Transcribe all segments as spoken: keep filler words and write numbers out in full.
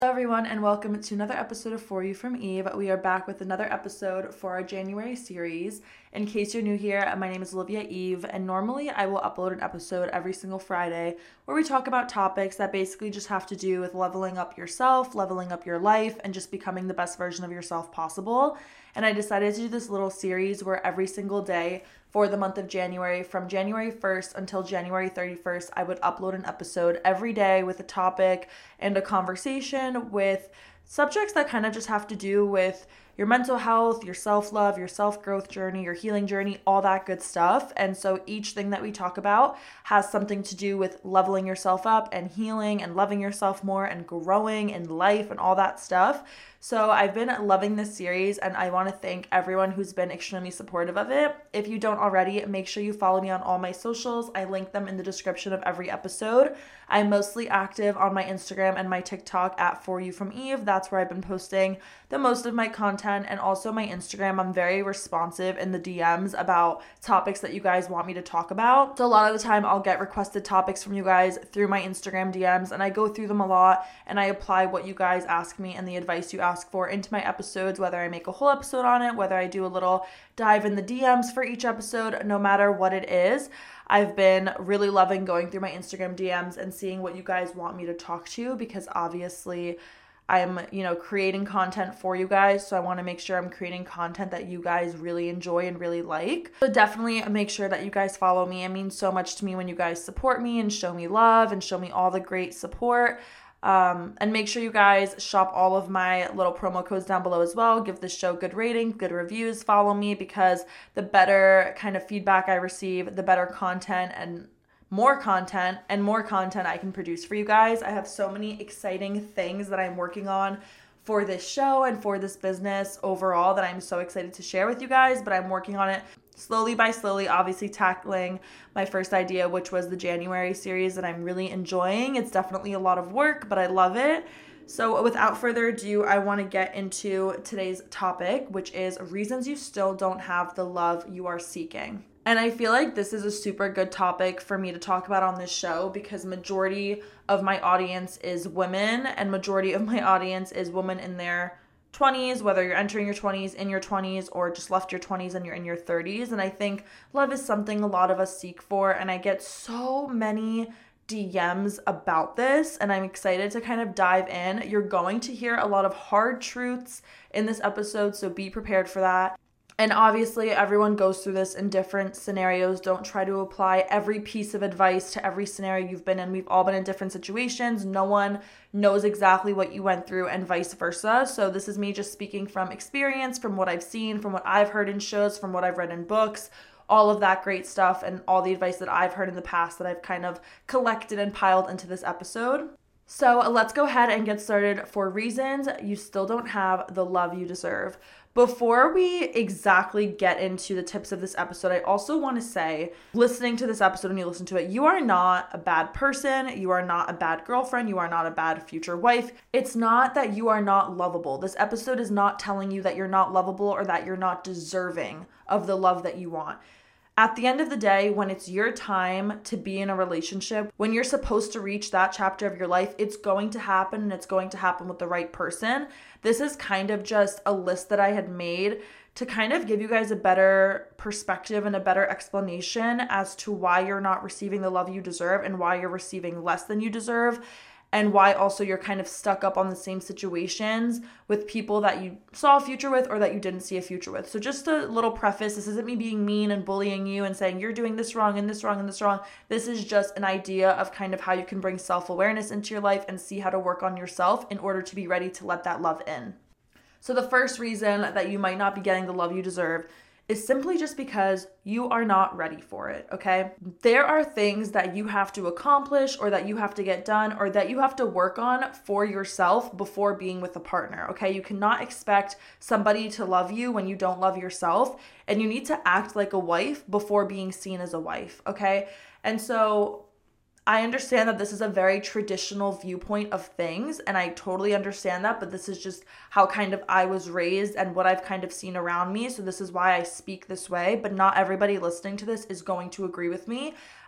Hello everyone and welcome to another episode of For You from Eve. We are back with another episode for our January series. In case you're new here, my name is Olivia Eve, and normally I will upload an episode every single Friday where we talk about topics that basically just have to do with leveling up yourself, leveling up your life, and just becoming the best version of yourself possible. And I decided to do this little series where every single day for the month of January, from January first until January thirty-first, I would upload an episode every day with a topic and a conversation with subjects that kind of just have to do with your mental health, your self-love, your self-growth journey, your healing journey, all that good stuff. And so each thing that we talk about has something to do with leveling yourself up and healing and loving yourself more and growing in life and all that stuff. So I've been loving this series and I want to thank everyone who's been extremely supportive of it. If you don't already, make sure you follow me on all my socials. I link them in the description of every episode. I'm mostly active on my Instagram and my TikTok at For You From Eve. That's where I've been posting the most of my content, and also my Instagram. I'm very responsive in the D Ms about topics that you guys want me to talk about. So a lot of the time I'll get requested topics from you guys through my Instagram D Ms, and I go through them a lot and I apply what you guys ask me and the advice you ask for into my episodes, whether I make a whole episode on it, whether I do a little dive in the D Ms for each episode, no matter what it is. I've been really loving going through my Instagram D Ms and seeing what you guys want me to talk to, because obviously I'm, you know, creating content for you guys. So I want to make sure I'm creating content that you guys really enjoy and really like. So definitely make sure that you guys follow me. It means so much to me when you guys support me and show me love and show me all the great support. Um, and make sure you guys shop all of my little promo codes down below as well. Give this show good ratings, good reviews, follow me, because the better kind of feedback I receive, the better content and more content and more content I can produce for you guys. I have so many exciting things that I'm working on for this show and for this business overall that I'm so excited to share with you guys, but I'm working on it slowly by slowly, obviously tackling my first idea, which was the January series that I'm really enjoying. It's definitely a lot of work, but I love it. So without further ado, I want to get into today's topic, which is reasons you still don't have the love you are seeking. And I feel like this is a super good topic for me to talk about on this show, because majority of my audience is women, and majority of my audience is women in their twenties, whether you're entering your twenties, in your twenties, or just left your twenties and you're in your thirties. And I think love is something a lot of us seek for, and I get so many D Ms about this, and I'm excited to kind of dive in. You're going to hear a lot of hard truths in this episode, so be prepared for that. And obviously everyone goes through this in different scenarios. Don't try to apply every piece of advice to every scenario you've been in. We've all been in different situations. No one knows exactly what you went through, and vice versa. So this is me just speaking from experience, from what I've seen, from what I've heard in shows, from what I've read in books, all of that great stuff, and all the advice that I've heard in the past that I've kind of collected and piled into this episode. So let's go ahead and get started for reasons you still don't have the love you deserve. Before we exactly get into the tips of this episode, I also want to say, listening to this episode, when you listen to it, you are not a bad person. You are not a bad girlfriend. You are not a bad future wife. It's not that you are not lovable. This episode is not telling you that you're not lovable or that you're not deserving of the love that you want. At the end of the day, when it's your time to be in a relationship, when you're supposed to reach that chapter of your life, it's going to happen, and it's going to happen with the right person. This is kind of just a list that I had made to kind of give you guys a better perspective and a better explanation as to why you're not receiving the love you deserve and why you're receiving less than you deserve, and why also you're kind of stuck up on the same situations with people that you saw a future with or that you didn't see a future with. So just a little preface, this isn't me being mean and bullying you and saying you're doing this wrong and this wrong and this wrong. This is just an idea of kind of how you can bring self-awareness into your life and see how to work on yourself in order to be ready to let that love in. So the first reason that you might not be getting the love you deserve is simply just because you are not ready for it, okay? There are things that you have to accomplish or that you have to get done or that you have to work on for yourself before being with a partner, okay? You cannot expect somebody to love you when you don't love yourself, and you need to act like a wife before being seen as a wife, okay? And so I understand that this is a very traditional viewpoint of things, and I totally understand that, but this is just how kind of I was raised and what I've kind of seen around me. So this is why I speak this way, but not everybody listening to this is going to agree with me.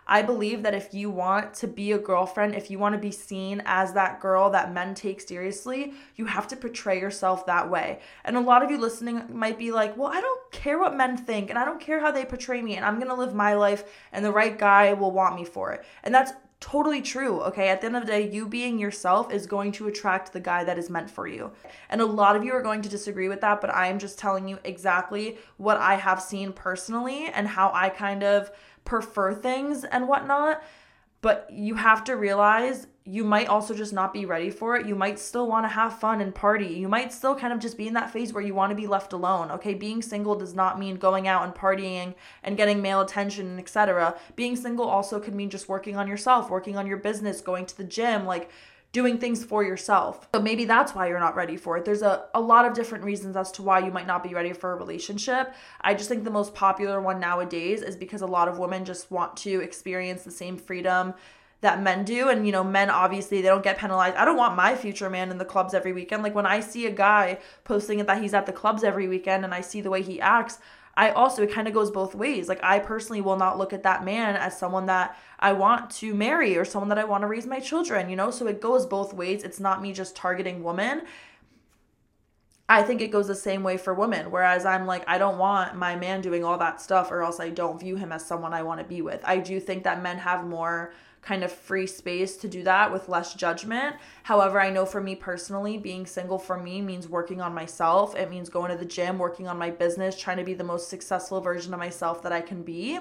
I believe that if you want to be a girlfriend, if you want to be seen as that girl that men take seriously, you have to portray yourself that way. And a lot of you listening might be like, well, I don't care what men think and I don't care how they portray me and I'm going to live my life and the right guy will want me for it. And that's totally true, okay? At the end of the day, you being yourself is going to attract the guy that is meant for you. And a lot of you are going to disagree with that, but I am just telling you exactly what I have seen personally and how I kind of prefer things and whatnot. But you have to realize you might also just not be ready for it. You might still want to have fun and party. You might still kind of just be in that phase where you want to be left alone. Okay, being single does not mean going out and partying and getting male attention, et cetera. Being single also could mean just working on yourself, working on your business, going to the gym, like doing things for yourself. So maybe that's why you're not ready for it. There's a, a lot of different reasons as to why you might not be ready for a relationship. I just think the most popular one nowadays is because a lot of women just want to experience the same freedom that men do. And, you know, men, obviously, they don't get penalized. I don't want my future man in the clubs every weekend. Like when I see a guy posting it that he's at the clubs every weekend and I see the way he acts, I also, it kind of goes both ways. Like I personally will not look at that man as someone that I want to marry or someone that I want to raise my children, you know? So it goes both ways. It's not me just targeting women. I think it goes the same way for women. Whereas I'm like, I don't want my man doing all that stuff or else I don't view him as someone I want to be with. I do think that men have more kind of free space to do that with less judgment. However, I know for me personally, being single for me means working on myself. It means going to the gym, working on my business, trying to be the most successful version of myself that I can be.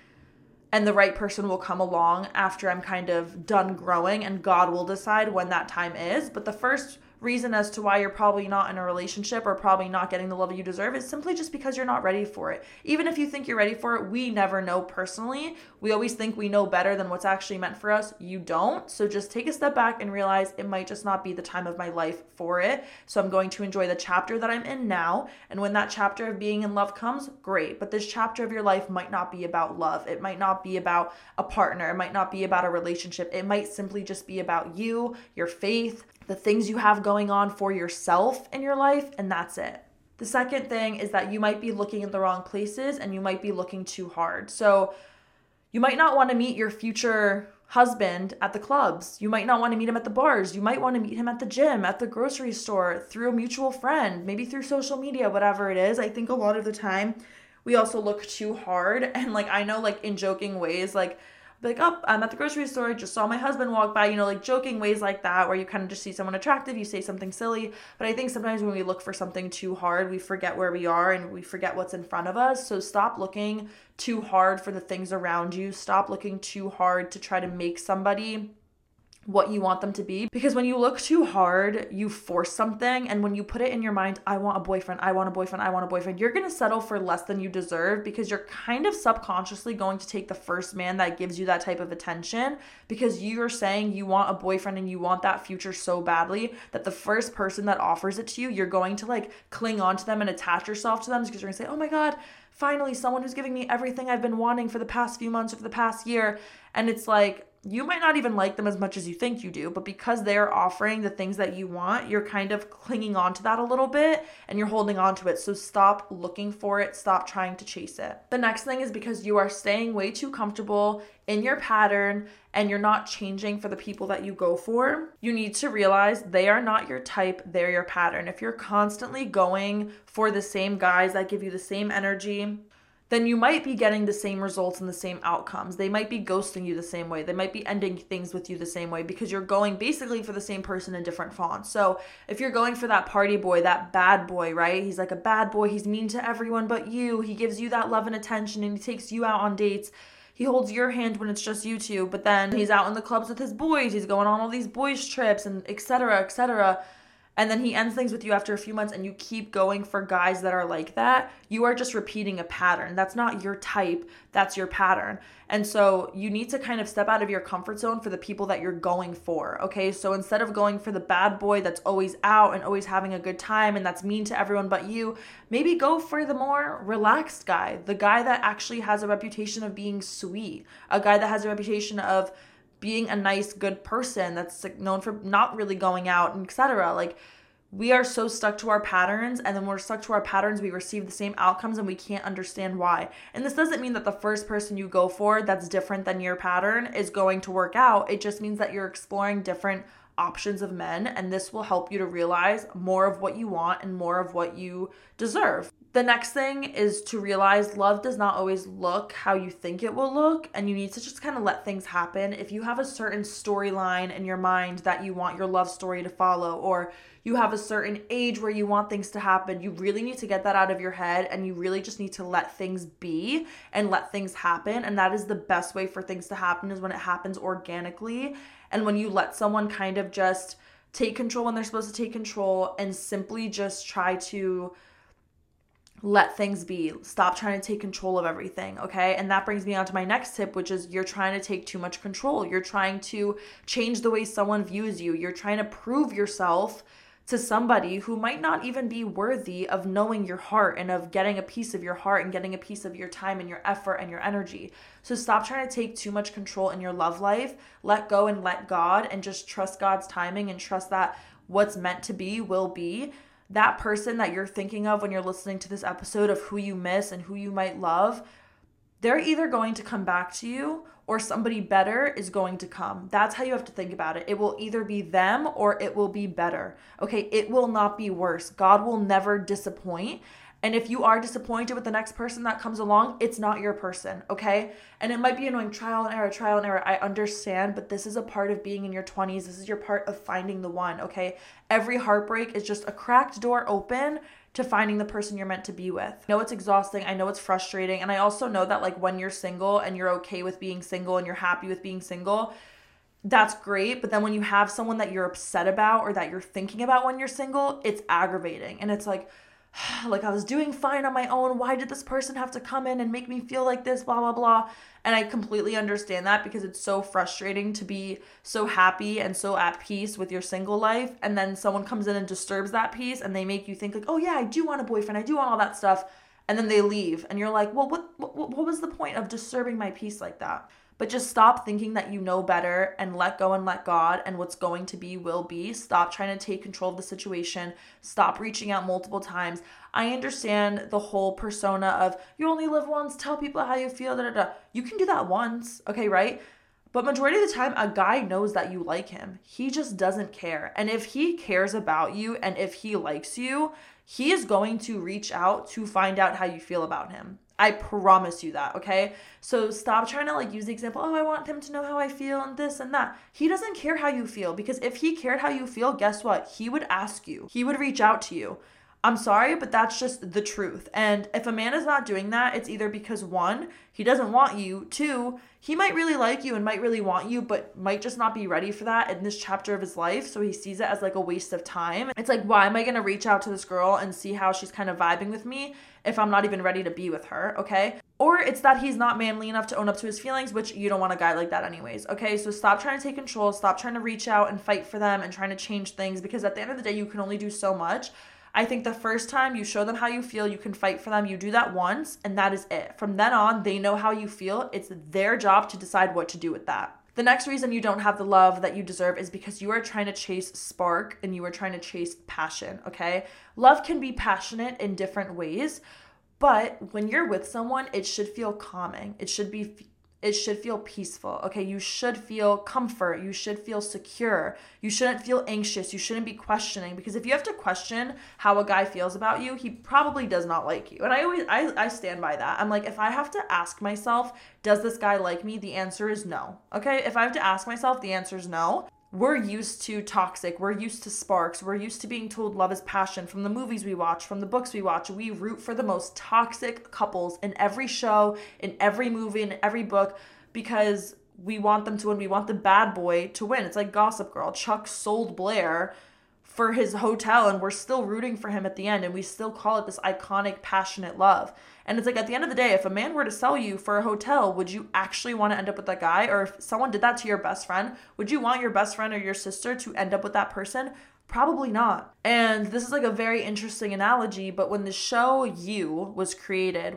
And the right person will come along after I'm kind of done growing, and God will decide when that time is. But the first reason as to why you're probably not in a relationship or probably not getting the love you deserve is simply just because you're not ready for it. Even if you think you're ready for it, we never know personally. We always think we know better than what's actually meant for us. You don't. So just take a step back and realize it might just not be the time of my life for it. So I'm going to enjoy the chapter that I'm in now. And when that chapter of being in love comes, great. But this chapter of your life might not be about love. It might not be about a partner. It might not be about a relationship. It might simply just be about you, your faith, the things you have going on for yourself in your life, and that's it. The second thing is that you might be looking in the wrong places and you might be looking too hard. So you might not want to meet your future husband at the clubs. You might not want to meet him at the bars. You might want to meet him at the gym, at the grocery store, through a mutual friend, maybe through social media, whatever it is. I think a lot of the time we also look too hard. And like, I know like in joking ways, like, like, oh, I'm at the grocery store, just saw my husband walk by, you know, like joking ways like that, where you kind of just see someone attractive, you say something silly. But I think sometimes when we look for something too hard, we forget where we are and we forget what's in front of us. So stop looking too hard for the things around you. Stop looking too hard to try to make somebody what you want them to be. Because when you look too hard, you force something. And when you put it in your mind, I want a boyfriend, I want a boyfriend, I want a boyfriend, you're going to settle for less than you deserve because you're kind of subconsciously going to take the first man that gives you that type of attention because you're saying you want a boyfriend and you want that future so badly that the first person that offers it to you, you're going to like cling on to them and attach yourself to them because you're going to say, oh my God, finally someone who's giving me everything I've been wanting for the past few months or for the past year. And it's like, you might not even like them as much as you think you do, but because they're offering the things that you want, you're kind of clinging on to that a little bit and you're holding on to it. So stop looking for it. Stop trying to chase it. The next thing is because you are staying way too comfortable in your pattern and you're not changing for the people that you go for. You need to realize they are not your type. They're your pattern. If you're constantly going for the same guys that give you the same energy, then you might be getting the same results and the same outcomes. They might be ghosting you the same way. They might be ending things with you the same way because you're going basically for the same person in different fonts. So if you're going for that party boy, that bad boy, right? He's like a bad boy. He's mean to everyone but you. He gives you that love and attention and he takes you out on dates. He holds your hand when it's just you two, but then he's out in the clubs with his boys. He's going on all these boys trips and et cetera, et cetera. And then he ends things with you after a few months and you keep going for guys that are like that, you are just repeating a pattern. That's not your type, that's your pattern. And so you need to kind of step out of your comfort zone for the people that you're going for, okay? So instead of going for the bad boy that's always out and always having a good time and that's mean to everyone but you, maybe go for the more relaxed guy, the guy that actually has a reputation of being sweet, a guy that has a reputation of being a nice, good person that's like known for not really going out and et cetera. Like we are so stuck to our patterns, and then we're stuck to our patterns, we receive the same outcomes and we can't understand why. And this doesn't mean that the first person you go for that's different than your pattern is going to work out. It just means that you're exploring different options of men, and this will help you to realize more of what you want and more of what you deserve. The next thing is to realize love does not always look how you think it will look, and you need to just kind of let things happen. If you have a certain storyline in your mind that you want your love story to follow, or you have a certain age where you want things to happen, you really need to get that out of your head, and you really just need to let things be and let things happen. And that is the best way for things to happen, is when it happens organically, and when you let someone kind of just take control when they're supposed to take control, and simply just try to let things be. Stop trying to take control of everything, okay? And that brings me on to my next tip, which is you're trying to take too much control. You're trying to change the way someone views you. You're trying to prove yourself to somebody who might not even be worthy of knowing your heart and of getting a piece of your heart and getting a piece of your time and your effort and your energy. So stop trying to take too much control in your love life. Let go and let God, and just trust God's timing and trust that what's meant to be will be. That person that you're thinking of when you're listening to this episode of who you miss and who you might love, they're either going to come back to you or somebody better is going to come. That's how you have to think about it. It will either be them or it will be better. Okay, it will not be worse. God will never disappoint. And if you are disappointed with the next person that comes along, it's not your person, okay? And it might be annoying, trial and error, trial and error. I understand, but this is a part of being in your twenties. This is your part of finding the one, okay? Every heartbreak is just a cracked door open to finding the person you're meant to be with. I know it's exhausting. I know it's frustrating. And I also know that like when you're single and you're okay with being single and you're happy with being single, that's great. But then when you have someone that you're upset about or that you're thinking about when you're single, it's aggravating. And it's like, like I was doing fine on my own. Why did this person have to come in and make me feel like this, blah, blah, blah. And I completely understand that, because it's so frustrating to be so happy and so at peace with your single life. And then someone comes in and disturbs that peace, and they make you think like, oh yeah, I do want a boyfriend. I do want all that stuff. And then they leave and you're like, well, what, what, what was the point of disturbing my peace like that? But just stop thinking that you know better, and let go and let God, and what's going to be will be. Stop trying to take control of the situation. Stop reaching out multiple times. I understand the whole persona of you only live once, tell people how you feel, da, da, da. You can do that once, okay, right? But majority of the time, a guy knows that you like him. He just doesn't care. And if he cares about you and if he likes you, he is going to reach out to find out how you feel about him. I promise you that, okay? So stop trying to like use the example, oh, I want him to know how I feel and this and that. He doesn't care how you feel, because if he cared how you feel, guess what? He would ask you. He would reach out to you. I'm sorry, but that's just the truth. And if a man is not doing that, it's either because one, he doesn't want you. Two, he might really like you and might really want you, but might just not be ready for that in this chapter of his life. So he sees it as like a waste of time. It's like, why am I going to reach out to this girl and see how she's kind of vibing with me if I'm not even ready to be with her, okay? Or it's that he's not manly enough to own up to his feelings, which you don't want a guy like that anyways, okay? So stop trying to take control. Stop trying to reach out and fight for them and trying to change things, because at the end of the day, you can only do so much. I think the first time you show them how you feel, you can fight for them. You do that once, and that is it. From then on, they know how you feel. It's their job to decide what to do with that. The next reason you don't have the love that you deserve is because you are trying to chase spark and you are trying to chase passion, okay? Love can be passionate in different ways, but when you're with someone, it should feel calming. It should be It should feel peaceful, okay? You should feel comfort. You should feel secure. You shouldn't feel anxious. You shouldn't be questioning, because if you have to question how a guy feels about you, he probably does not like you. And I always, I, I stand by that. I'm like, if I have to ask myself, does this guy like me? The answer is no, okay? If I have to ask myself, the answer is no. We're used to toxic. We're used to sparks. We're used to being told love is passion from the movies we watch, from the books we watch. We root for the most toxic couples in every show, in every movie, in every book, because we want them to win. We want the bad boy to win. It's like Gossip Girl. Chuck sold Blair for his hotel, and we're still rooting for him at the end, and we still call it this iconic, passionate love. And it's like, at the end of the day, if a man were to sell you for a hotel, would you actually want to end up with that guy? Or if someone did that to your best friend, would you want your best friend or your sister to end up with that person? Probably not. And this is like a very interesting analogy, but when the show You was created with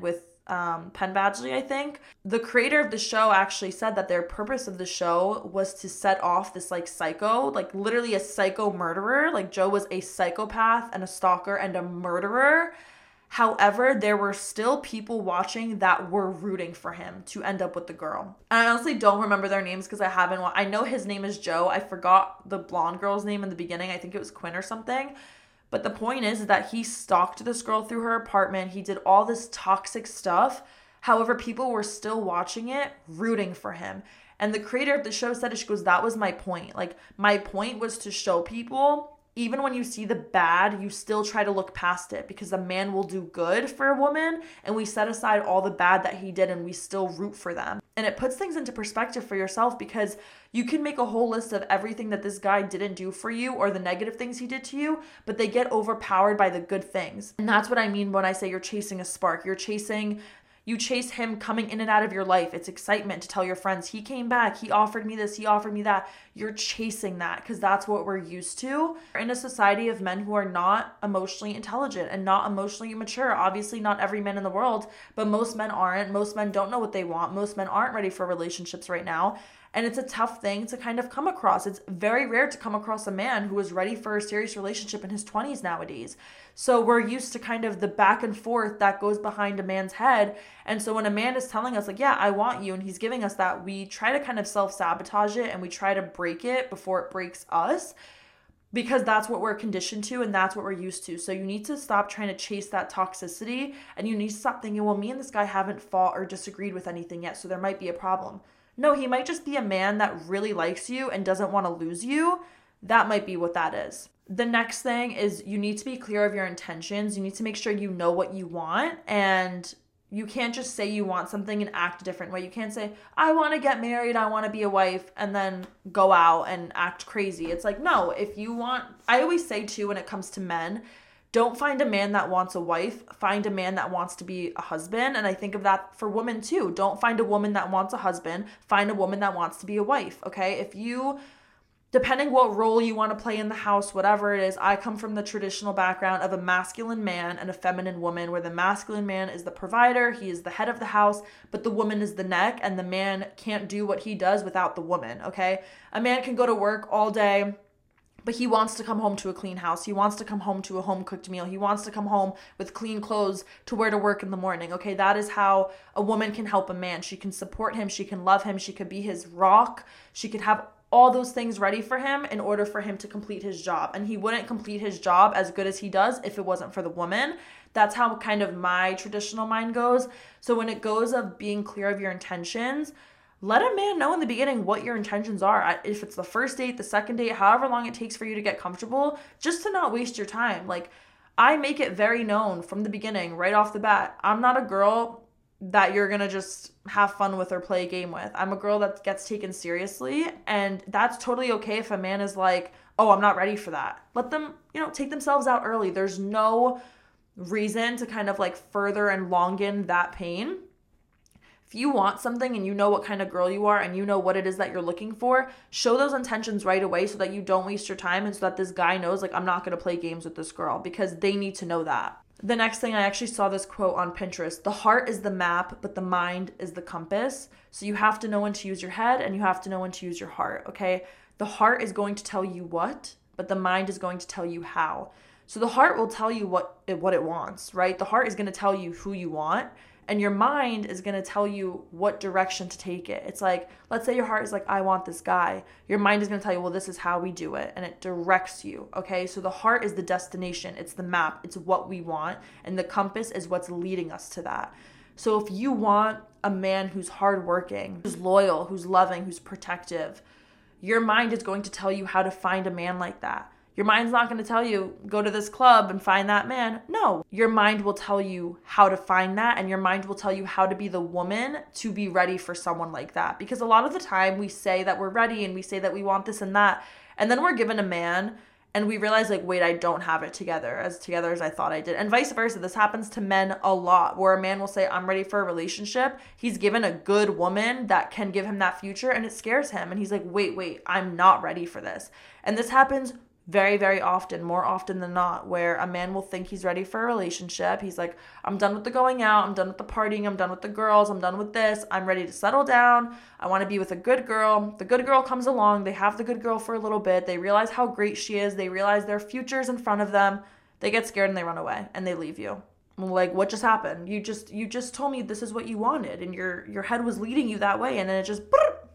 um, Penn Badgley, I think. The creator of the show actually said that their purpose of the show was to set off this like psycho, like literally a psycho murderer. Like Joe was a psychopath and a stalker and a murderer. However, there were still people watching that were rooting for him to end up with the girl. And I honestly don't remember their names because I haven't. I know his name is Joe. I forgot the blonde girl's name in the beginning. I think it was Quinn or something. But the point is that he stalked this girl through her apartment. He did all this toxic stuff. However, people were still watching it, rooting for him. And the creator of the show said it, she goes, that was my point. Like, my point was to show people, even when you see the bad, you still try to look past it because a man will do good for a woman, and we set aside all the bad that he did and we still root for them. And it puts things into perspective for yourself because you can make a whole list of everything that this guy didn't do for you or the negative things he did to you, but they get overpowered by the good things. And that's what I mean when I say you're chasing a spark. You're chasing You chase him coming in and out of your life. It's excitement to tell your friends, he came back, he offered me this, he offered me that. You're chasing that because that's what we're used to. We're in a society of men who are not emotionally intelligent and not emotionally mature. Obviously, not every man in the world, but most men aren't. Most men don't know what they want. Most men aren't ready for relationships right now. And it's a tough thing to kind of come across. It's very rare to come across a man who is ready for a serious relationship in his twenties nowadays. So we're used to kind of the back and forth that goes behind a man's head. And so when a man is telling us like, yeah, I want you, and he's giving us that, we try to kind of self-sabotage it and we try to break it before it breaks us because that's what we're conditioned to and that's what we're used to. So you need to stop trying to chase that toxicity and you need to stop thinking, well, me and this guy haven't fought or disagreed with anything yet, so there might be a problem. No, he might just be a man that really likes you and doesn't want to lose you. That might be what that is. The next thing is you need to be clear of your intentions. You need to make sure you know what you want, and you can't just say you want something and act a different way. You can't say, I want to get married, I want to be a wife, and then go out and act crazy. It's like, no, if you want, I always say too when it comes to men, don't find a man that wants a wife, find a man that wants to be a husband. And I think of that for women too. Don't find a woman that wants a husband, find a woman that wants to be a wife, okay? If you, depending what role you want to play in the house, whatever it is, I come from the traditional background of a masculine man and a feminine woman, where the masculine man is the provider, he is the head of the house, but the woman is the neck, and the man can't do what he does without the woman, okay? A man can go to work all day, but he wants to come home to a clean house. He wants to come home to a home-cooked meal. He wants to come home with clean clothes to wear to work in the morning. Okay, that is how a woman can help a man. She can support him. She can love him. She could be his rock. She could have all those things ready for him in order for him to complete his job. And he wouldn't complete his job as good as he does if it wasn't for the woman. That's how kind of my traditional mind goes. So when it goes of being clear of your intentions, let a man know in the beginning what your intentions are. If it's the first date, the second date, however long it takes for you to get comfortable, just to not waste your time. Like, I make it very known from the beginning, right off the bat, I'm not a girl that you're going to just have fun with or play a game with. I'm a girl that gets taken seriously, and that's totally okay if a man is like, oh, I'm not ready for that. Let them, you know, take themselves out early. There's no reason to kind of like further and longen that pain. If you want something and you know what kind of girl you are and you know what it is that you're looking for, show those intentions right away so that you don't waste your time and so that this guy knows, like, I'm not going to play games with this girl, because they need to know that. The next thing, I actually saw this quote on Pinterest. The heart is the map, but the mind is the compass. So you have to know when to use your head and you have to know when to use your heart, okay? The heart is going to tell you what, but the mind is going to tell you how. So the heart will tell you what it, what it wants, right? The heart is going to tell you who you want. And your mind is going to tell you what direction to take it. It's like, let's say your heart is like, I want this guy. Your mind is going to tell you, well, this is how we do it. And it directs you, okay? So the heart is the destination. It's the map. It's what we want. And the compass is what's leading us to that. So if you want a man who's hardworking, who's loyal, who's loving, who's protective, your mind is going to tell you how to find a man like that. Your mind's not going to tell you, go to this club and find that man. No, your mind will tell you how to find that, and your mind will tell you how to be the woman to be ready for someone like that. Because a lot of the time we say that we're ready and we say that we want this and that, and then we're given a man and we realize, like, wait, I don't have it together as together as I thought I did. And vice versa. This happens to men a lot, where a man will say, I'm ready for a relationship. He's given a good woman that can give him that future, and it scares him. And he's like, wait, wait, I'm not ready for this. And this happens very, very often, more often than not, where a man will think he's ready for a relationship. He's like, I'm done with the going out. I'm done with the partying. I'm done with the girls. I'm done with this. I'm ready to settle down. I want to be with a good girl. The good girl comes along. They have the good girl for a little bit. They realize how great she is. They realize their future's in front of them. They get scared and they run away and they leave you. Like, what just happened? You just you just told me this is what you wanted and your your head was leading you that way, and then it just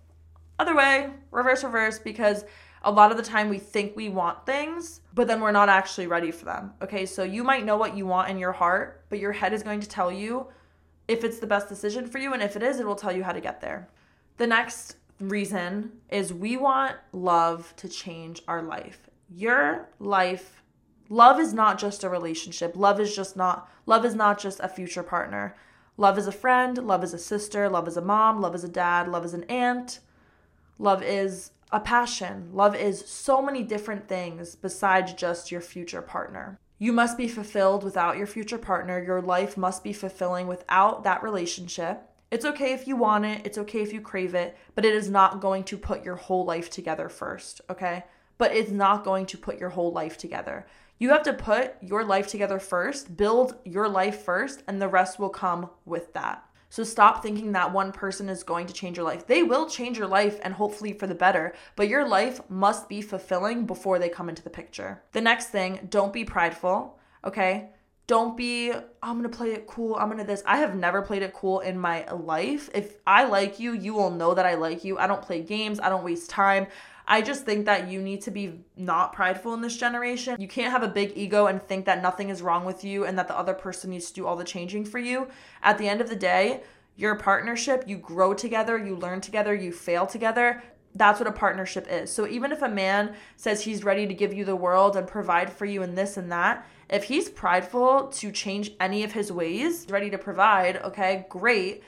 other way, reverse, reverse, because a lot of the time we think we want things, but then we're not actually ready for them. Okay, so you might know what you want in your heart, but your head is going to tell you if it's the best decision for you, and if it is, it will tell you how to get there. The next reason is we want love to change our life. Your life, love is not just a relationship. Love is just not, love is not just a future partner. Love is a friend, love is a sister, love is a mom, love is a dad, love is an aunt. Love is a passion. Love is so many different things besides just your future partner. You must be fulfilled without your future partner. Your life must be fulfilling without that relationship. It's okay if you want it. It's okay if you crave it, but it is not going to put your whole life together first, okay? But it's not going to put your whole life together. You have to put your life together first, build your life first, and the rest will come with that. So stop thinking that one person is going to change your life. They will change your life and hopefully for the better, but your life must be fulfilling before they come into the picture. The next thing, don't be prideful, okay? Don't be, I'm going to play it cool. I'm going to this. I have never played it cool in my life. If I like you, you will know that I like you. I don't play games. I don't waste time. I just think that you need to be not prideful in this generation. You can't have a big ego and think that nothing is wrong with you and that the other person needs to do all the changing for you. At the end of the day, your partnership, you grow together, you learn together, you fail together. That's what a partnership is. So even if a man says he's ready to give you the world and provide for you and this and that, if he's prideful to change any of his ways, ready to provide, okay, great.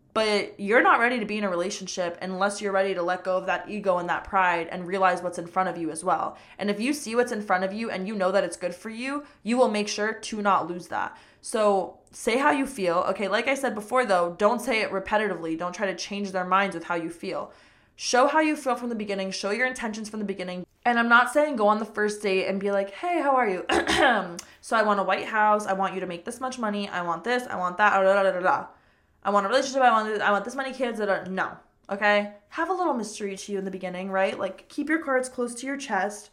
But you're not ready to be in a relationship unless you're ready to let go of that ego and that pride and realize what's in front of you as well. And if you see what's in front of you and you know that it's good for you, you will make sure to not lose that. So say how you feel. Okay, like I said before though, don't say it repetitively. Don't try to change their minds with how you feel. Show how you feel from the beginning. Show your intentions from the beginning. And I'm not saying go on the first date and be like, hey, how are you? So I want a white house. I want you to make this much money. I want this. I want that. Da, da, da, da, da. I want a relationship. I want I want this many kids. Da, da. No. Okay? Have a little mystery to you in the beginning, right? Like, keep your cards close to your chest.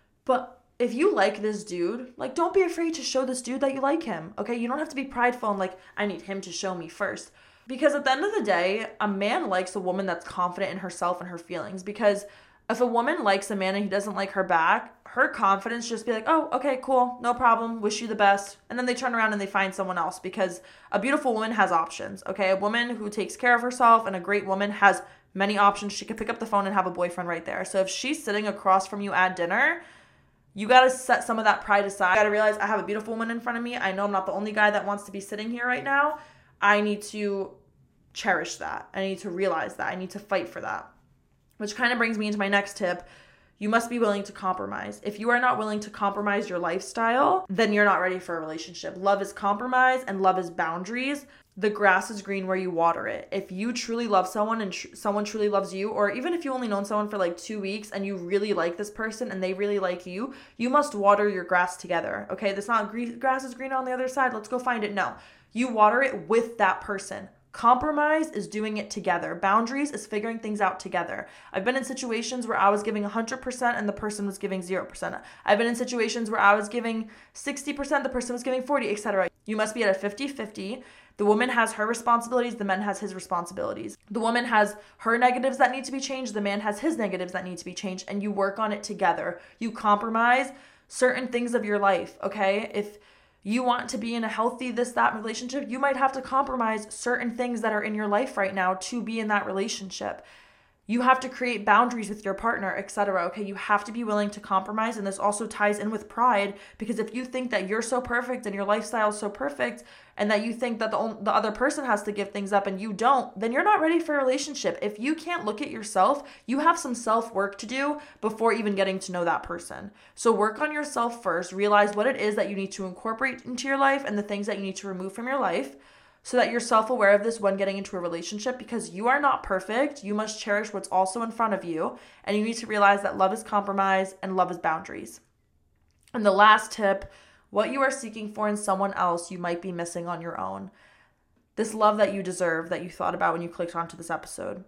But if you like this dude, like, don't be afraid to show this dude that you like him. Okay? You don't have to be prideful and like, I need him to show me first. Because at the end of the day, a man likes a woman that's confident in herself and her feelings. Because if a woman likes a man and he doesn't like her back, her confidence just be like, oh, okay, cool, no problem, wish you the best. And then they turn around and they find someone else, because a beautiful woman has options, okay? A woman who takes care of herself and a great woman has many options. She could pick up the phone and have a boyfriend right there. So if she's sitting across from you at dinner, you got to set some of that pride aside. You got to realize I have a beautiful woman in front of me. I know I'm not the only guy that wants to be sitting here right now. I need to cherish that. I need to realize that. I need to fight for that. Which kind of brings me into my next tip. You must be willing to compromise. If you are not willing to compromise your lifestyle, then you're not ready for a relationship. Love is compromise and love is boundaries. The grass is green where you water it. If you truly love someone and tr- someone truly loves you, or even if you only known someone for like two weeks and you really like this person and they really like you, you must water your grass together. Okay, that's not gre- grass is green on the other side. Let's go find it. No, you water it with that person. Compromise is doing it together. Boundaries is figuring things out together. I've been in situations where I was giving one hundred percent and the person was giving zero percent. I've been in situations where I was giving sixty percent, the person was giving forty, et cetera. You must be at a fifty-fifty. The woman has her responsibilities, the man has his responsibilities. The woman has her negatives that need to be changed, the man has his negatives that need to be changed, and you work on it together. You compromise certain things of your life, okay? If you want to be in a healthy this, that relationship, you might have to compromise certain things that are in your life right now to be in that relationship. You have to create boundaries with your partner, et cetera. Okay, you have to be willing to compromise. And this also ties in with pride, because if you think that you're so perfect and your lifestyle is so perfect and that you think that the, only, the other person has to give things up and you don't, then you're not ready for a relationship. If you can't look at yourself, you have some self-work to do before even getting to know that person. So work on yourself first. Realize what it is that you need to incorporate into your life and the things that you need to remove from your life, so that you're self-aware of this when getting into a relationship, because you are not perfect. You must cherish what's also in front of you. And you need to realize that love is compromise and love is boundaries. And the last tip, what you are seeking for in someone else, you might be missing on your own. This love that you deserve that you thought about when you clicked onto this episode,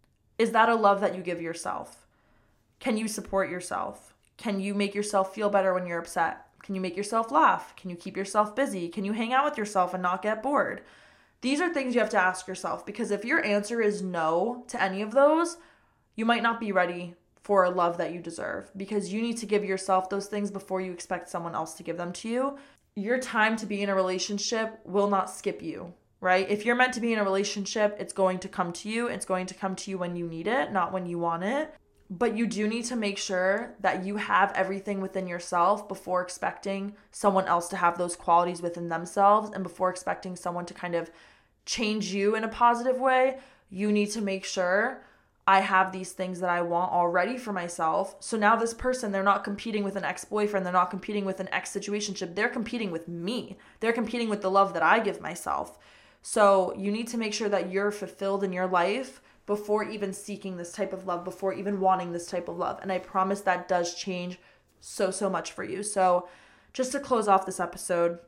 is that a love that you give yourself? Can you support yourself? Can you make yourself feel better when you're upset? Can you make yourself laugh? Can you keep yourself busy? Can you hang out with yourself and not get bored? These are things you have to ask yourself, because if your answer is no to any of those, you might not be ready for a love that you deserve, because you need to give yourself those things before you expect someone else to give them to you. Your time to be in a relationship will not skip you, right? If you're meant to be in a relationship, it's going to come to you. It's going to come to you when you need it, not when you want it. But you do need to make sure that you have everything within yourself before expecting someone else to have those qualities within themselves, and before expecting someone to kind of change you in a positive way. You need to make sure I have these things that I want already for myself. So now this person, they're not competing with an ex-boyfriend. They're not competing with an ex-situationship. They're competing with me. They're competing with the love that I give myself. So you need to make sure that you're fulfilled in your life before even seeking this type of love, before even wanting this type of love. And I promise that does change so, so much for you. So just to close off this episode,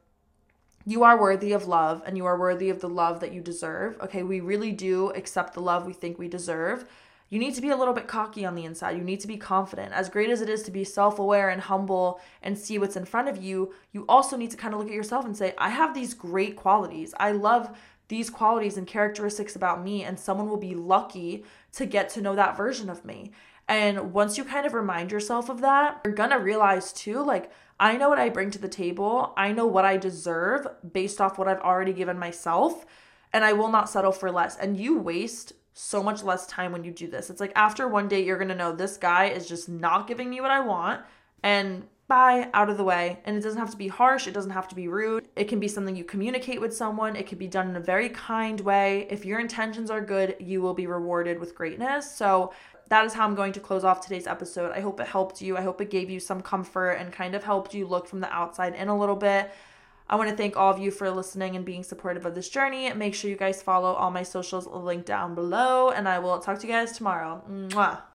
you are worthy of love, and you are worthy of the love that you deserve. Okay, we really do accept the love we think we deserve. You need to be a little bit cocky on the inside. You need to be confident. As great as it is to be self-aware and humble and see what's in front of you, you also need to kind of look at yourself and say, I have these great qualities. I love these qualities and characteristics about me, and someone will be lucky to get to know that version of me. And once you kind of remind yourself of that, you're gonna realize too, like, I know what I bring to the table. I know what I deserve based off what I've already given myself, and I will not settle for less. And you waste so much less time when you do this. It's like after one date, you're gonna know this guy is just not giving me what I want, and bye, out of the way. And it doesn't have to be harsh. It doesn't have to be rude. It can be something you communicate with someone. It can be done in a very kind way. If your intentions are good, you will be rewarded with greatness. So that is how I'm going to close off today's episode. I hope it helped you. I hope it gave you some comfort and kind of helped you look from the outside in a little bit. I want to thank all of you for listening and being supportive of this journey. Make sure you guys follow all my socials linked down below, and I will talk to you guys tomorrow. Mwah.